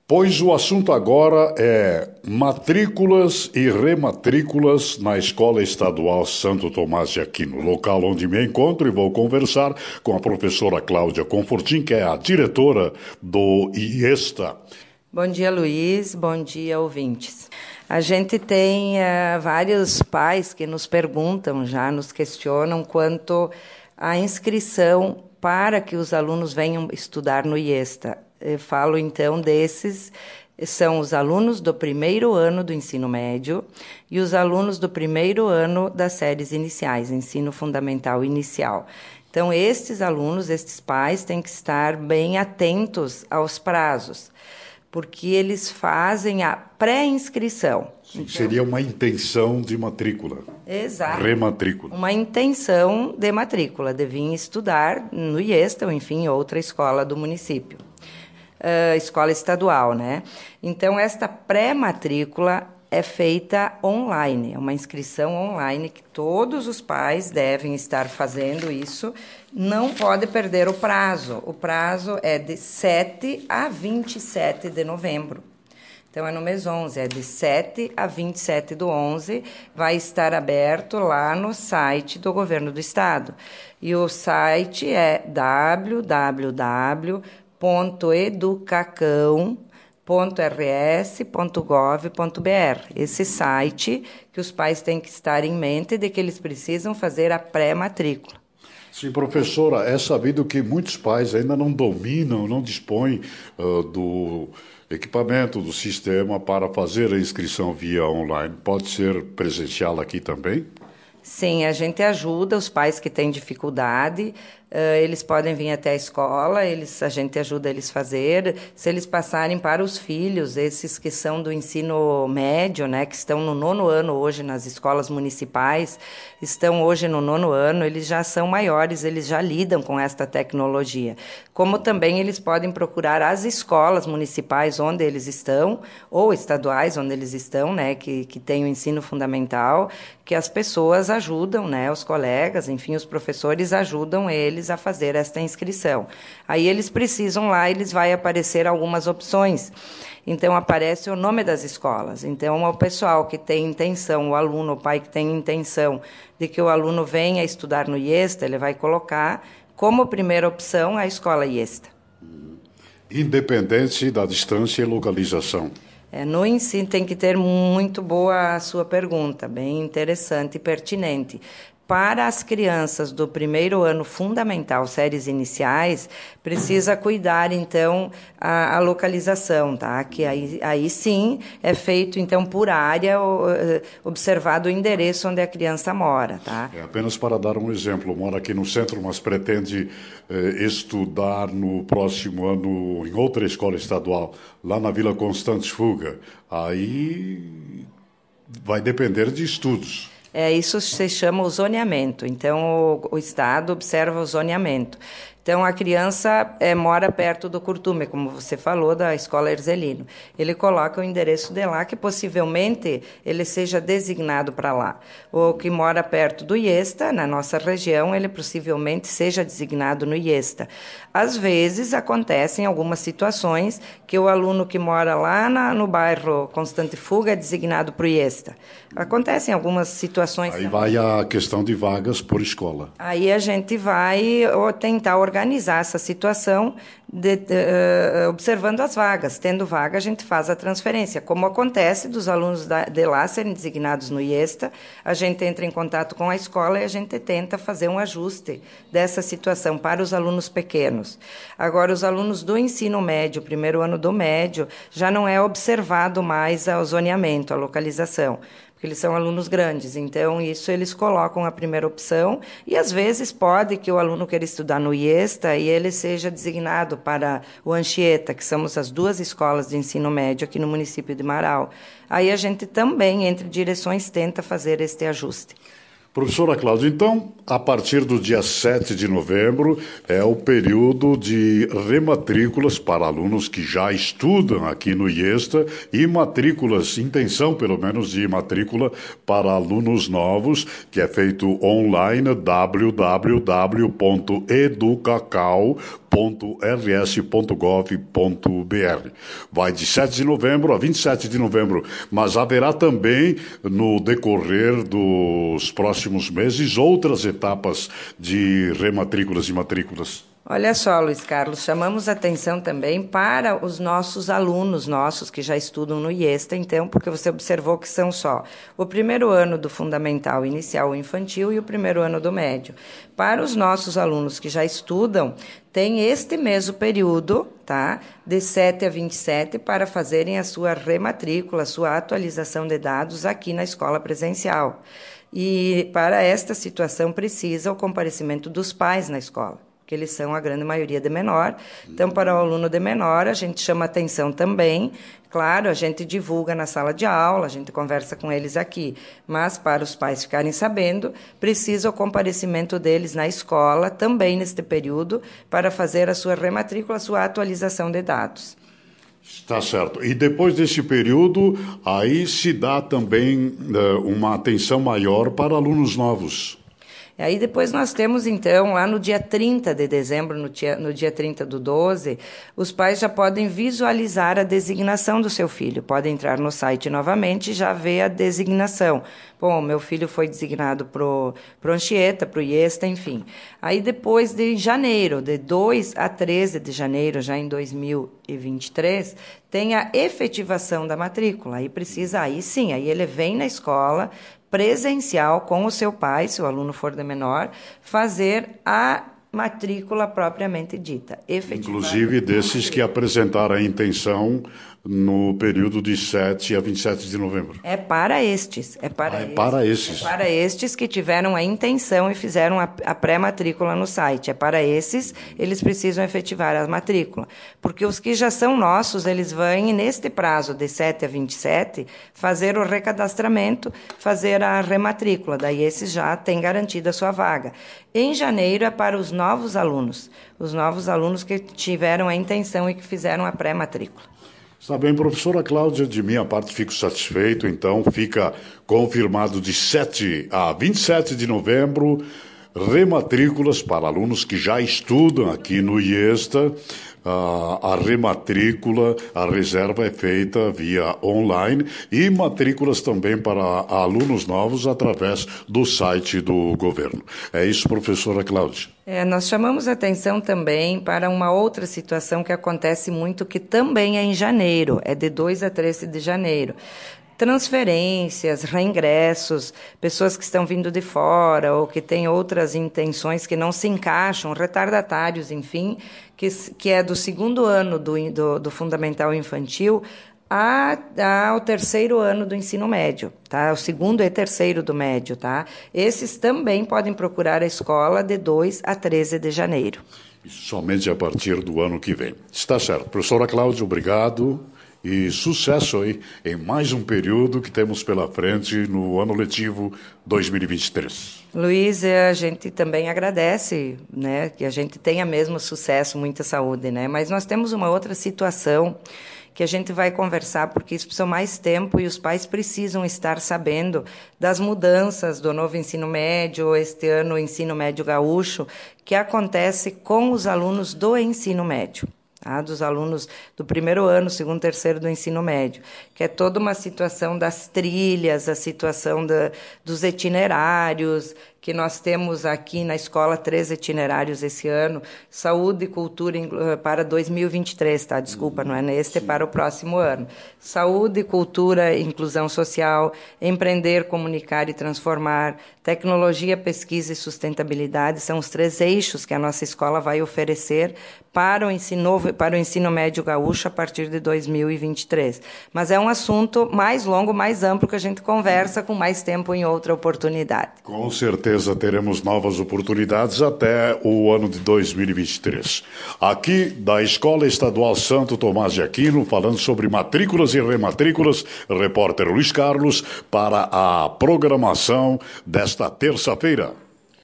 Pois o assunto agora é matrículas e rematrículas na Escola Estadual Santo Tomás de Aquino, local onde me encontro, e vou conversar com a professora Cláudia Confortin, que é a diretora do IESTA. Bom dia, Luiz. Bom dia, ouvintes. A gente tem vários pais que nos perguntam, já nos questionam quanto à inscrição para que os alunos venham estudar no IESTA. Eu falo, então, desses, são os alunos do primeiro ano do ensino médio e os alunos do primeiro ano das séries iniciais, ensino fundamental inicial. Então, estes alunos, estes pais, têm que estar bem atentos aos prazos, porque eles fazem a pré-inscrição. Então, seria uma intenção de matrícula. Exato. Rematrícula. Uma intenção de matrícula, de vir estudar no IESTA ou, enfim, outra escola do município. Escola estadual, né? Então, esta pré-matrícula é feita online, é uma inscrição online que todos os pais devem estar fazendo isso, não pode perder o prazo. O prazo é de 7 a 27 de novembro. Então, é no mês 11, é de 7 a 27 do 11, vai estar aberto lá no site do Governo do Estado. E o site é www.educacão.rs.gov.br. Esse site que os pais têm que estar em mente de que eles precisam fazer a pré-matrícula. Sim, professora, é sabido que muitos pais ainda não dominam, não dispõem do equipamento, do sistema para fazer a inscrição via online. Pode ser presencial aqui também? Sim, a gente ajuda os pais que têm dificuldade, eles podem vir até a escola, a gente ajuda eles a fazer. Se eles passarem para os filhos, esses que são do ensino médio, né, que estão no 9º ano hoje nas escolas municipais, estão hoje no 9º ano, eles já são maiores, eles já lidam com esta tecnologia. Como também eles podem procurar as escolas municipais onde eles estão, ou estaduais onde eles estão, né, que tem o ensino fundamental, que as pessoas ajudam, né, os colegas, enfim, os professores ajudam eles a fazer esta inscrição. Aí eles precisam lá, vai aparecer algumas opções. Então, aparece o nome das escolas. Então, o pessoal que tem intenção, o aluno, o pai que tem intenção de que o aluno venha estudar no IESTA, ele vai colocar como primeira opção a escola IESTA. Independente da distância e localização. No ensino tem que ter muito boa a sua pergunta, bem interessante e pertinente. Para as crianças do primeiro ano fundamental, séries iniciais, precisa cuidar, então, a localização, tá? Que aí sim é feito, então, por área, observado o endereço onde a criança mora, tá? Apenas para dar um exemplo, mora aqui no centro, mas pretende estudar no próximo ano em outra escola estadual, lá na Vila Constantes Fuga. Aí vai depender de estudos. Isso se chama o zoneamento. Então, o Estado observa o zoneamento. Então, a criança mora perto do Curtume, como você falou, da Escola Erzelino. Ele coloca o endereço de lá, que possivelmente ele seja designado para lá. O que mora perto do IESTA, na nossa região, ele possivelmente seja designado no IESTA. Às vezes, acontecem algumas situações que o aluno que mora lá no bairro Constante Fuga é designado para o IESTA. Acontecem algumas situações. Aí vai a questão de vagas por escola. Aí a gente vai tentar organizar essa situação observando as vagas. Tendo vaga, a gente faz a transferência. Como acontece dos alunos de lá serem designados no IESTA, a gente entra em contato com a escola e a gente tenta fazer um ajuste dessa situação para os alunos pequenos. Agora, os alunos do ensino médio, primeiro ano do médio, já não é observado mais o zoneamento, a localização, porque eles são alunos grandes, então isso eles colocam a primeira opção e às vezes pode que o aluno queira estudar no IESTA e ele seja designado para o Anchieta, que somos as duas escolas de ensino médio aqui no município de Marau. Aí a gente também, entre direções, tenta fazer este ajuste. Professora Cláudia, então, a partir do dia 7 de novembro é o período de rematrículas para alunos que já estudam aqui no IESTA e matrículas, intenção pelo menos de matrícula para alunos novos, que é feito online, www.educacau.rs.gov.br. Vai de 7 de novembro a 27 de novembro, mas haverá também, no decorrer dos próximos meses, outras etapas de rematrículas e matrículas. Olha só, Luiz Carlos, chamamos atenção também para os nossos alunos nossos que já estudam no IESTA, então, porque você observou que são só o primeiro ano do fundamental inicial infantil e o primeiro ano do médio. Para os nossos alunos que já estudam, tem este mesmo período, tá, de 7 a 27, para fazerem a sua rematrícula, a sua atualização de dados aqui na escola presencial. E para esta situação precisa o comparecimento dos pais na escola, que eles são a grande maioria de menor. Então, para o aluno de menor, a gente chama atenção também. Claro, a gente divulga na sala de aula, a gente conversa com eles aqui, mas para os pais ficarem sabendo, precisa o comparecimento deles na escola, também neste período, para fazer a sua rematrícula, a sua atualização de dados. Está certo. E depois desse período, aí se dá também uma atenção maior para alunos novos. Aí depois nós temos, então, lá no dia 30 de dezembro, no dia 30 do 12, os pais já podem visualizar a designação do seu filho. Podem entrar no site novamente e já ver a designação. Bom, meu filho foi designado pro Anchieta, pro IESTA, enfim. Aí depois de janeiro, de 2 a 13 de janeiro, já em 2023, tem a efetivação da matrícula. Aí precisa, aí sim, aí ele vem na escola presencial com o seu pai, se o aluno for de menor, fazer a matrícula propriamente dita. Inclusive desses que apresentaram a intenção no período de 7 a 27 de novembro. É para estes. É para estes que tiveram a intenção e fizeram a pré-matrícula no site. É para esses, eles precisam efetivar a matrícula. Porque os que já são nossos, eles vão, neste prazo de 7 a 27, fazer o recadastramento, fazer a rematrícula. Daí esses já têm garantida a sua vaga. Em janeiro é para os novos alunos que tiveram a intenção e que fizeram a pré-matrícula. Está bem, professora Cláudia, de minha parte fico satisfeito, então fica confirmado de 7 a 27 de novembro, rematrículas para alunos que já estudam aqui no IESTA. A rematrícula, a reserva é feita via online e matrículas também para alunos novos através do site do governo. É isso, professora Cláudia. Nós chamamos atenção também para uma outra situação que acontece muito, que também é em janeiro, é de 2 a 13 de janeiro. Transferências, reingressos, pessoas que estão vindo de fora ou que têm outras intenções que não se encaixam, retardatários, enfim, que é do segundo ano do Fundamental Infantil ao terceiro ano do ensino médio, tá? O segundo e terceiro do médio, tá? Esses também podem procurar a escola de 2 a 13 de janeiro. Somente a partir do ano que vem. Está certo. Professora Cláudia, obrigado. E sucesso aí em mais um período que temos pela frente no ano letivo 2023. Luiz, a gente também agradece, né, que a gente tenha mesmo sucesso, muita saúde, né? Mas nós temos uma outra situação que a gente vai conversar, porque isso precisa mais tempo e os pais precisam estar sabendo das mudanças do novo ensino médio, este ano o ensino médio gaúcho, que acontece com os alunos do ensino médio. Dos alunos do primeiro ano, segundo, terceiro do ensino médio, que é toda uma situação das trilhas, a situação dos itinerários, que nós temos aqui na escola 3 itinerários esse ano, saúde e cultura para 2023, tá? Desculpa, não é neste, é para o próximo ano. Saúde, cultura, inclusão social, empreender, comunicar e transformar, tecnologia, pesquisa e sustentabilidade, são os 3 eixos que a nossa escola vai oferecer para o ensino médio gaúcho a partir de 2023. Mas é um assunto mais longo, mais amplo, que a gente conversa com mais tempo em outra oportunidade. Com certeza. certeza teremos novas oportunidades até o ano de 2023. Aqui da Escola Estadual Santo Tomás de Aquino, falando sobre matrículas e rematrículas, repórter Luiz Carlos, para a programação desta terça-feira.